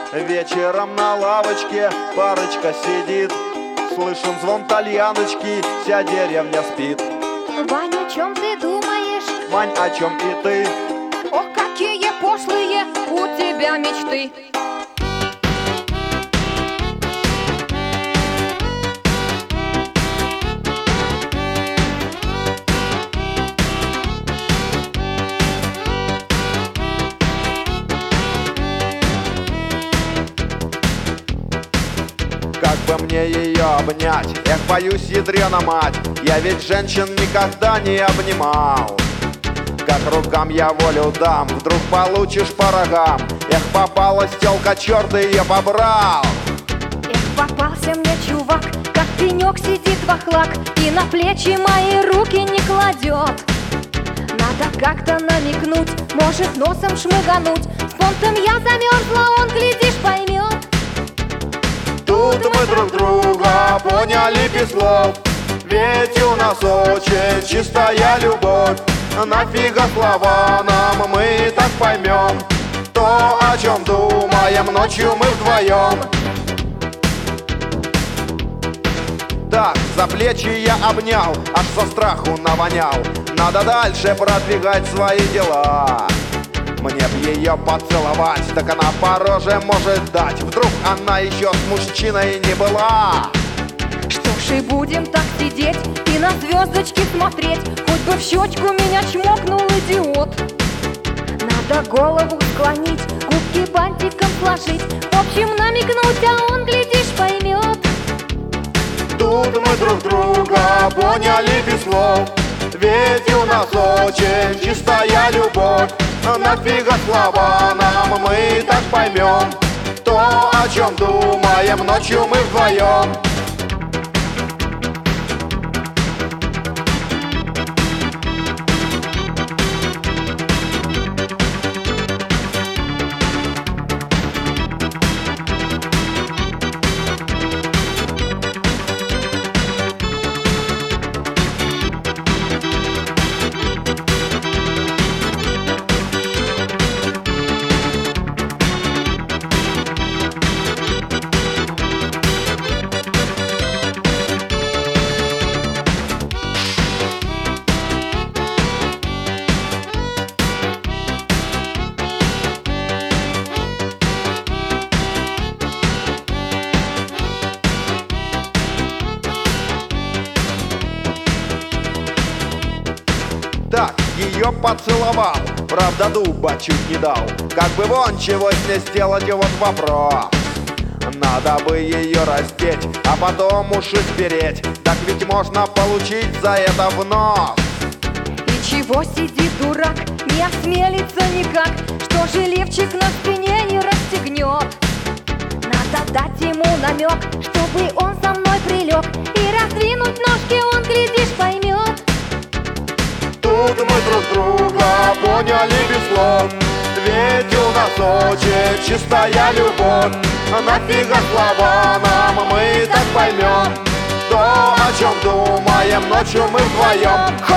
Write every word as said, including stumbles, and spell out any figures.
Вечером на лавочке парочка сидит, слышен звон тальяночки, вся деревня спит. Вань, о чем ты думаешь? Мань, о чем и ты? Ох, какие пошлые у тебя мечты. Как бы мне ее обнять? Эх, боюсь, ядрена мать, я ведь женщин никогда не обнимал. Как рукам я волю дам, вдруг получишь по рогам. Эх, попалась тёлка, чёрт ее побрал. Эх, попался мне чувак, как пенек сидит вахлак и на плечи мои руки не кладет. Надо как-то намекнуть, может носом шмыгануть. С понтом я замерзла, он, глядишь, поймет. Тут мы друг друга поняли без слов, ведь у нас очень чистая любовь. Нафига слова нам, мы и так поймем то, о чем думаем ночью мы вдвоем. Так, за плечи я обнял, аж со страху навонял. Надо дальше продвигать свои дела. Мне б ее поцеловать, так она по роже может дать. Вдруг она еще с мужчиной не была. Что ж и будем так сидеть и на звездочки смотреть. Хоть бы в щечку меня чмокнул идиот. Надо голову склонить, губки бантиком сложить, в общем намекнуть, а он, глядишь, поймет. Тут мы друг друга поняли без слов, ведь у нас очень чистая любовь. Нафига слова нам, мы и так поймем то, о чем думаем ночью мы вдвоем. Так, ее поцеловал, правда дуба чуть не дал. Как бы вон чего с ней сделать, и вот вопрос. Надо бы ее раздеть, а потом уши спереть. Так ведь можно получить за это в нос. И чего сидит дурак, не осмелится никак, что же лифчик на спине не расстегнет. Надо дать ему намек, чтобы он со мной прилег, и раздвинуть ножки он, глядишь, поймет. Тут мы друг друга поняли без слов, ведь у нас очень чистая любовь. Нафига слова нам, мы и так поймем то, о чем думаем ночью мы вдвоем.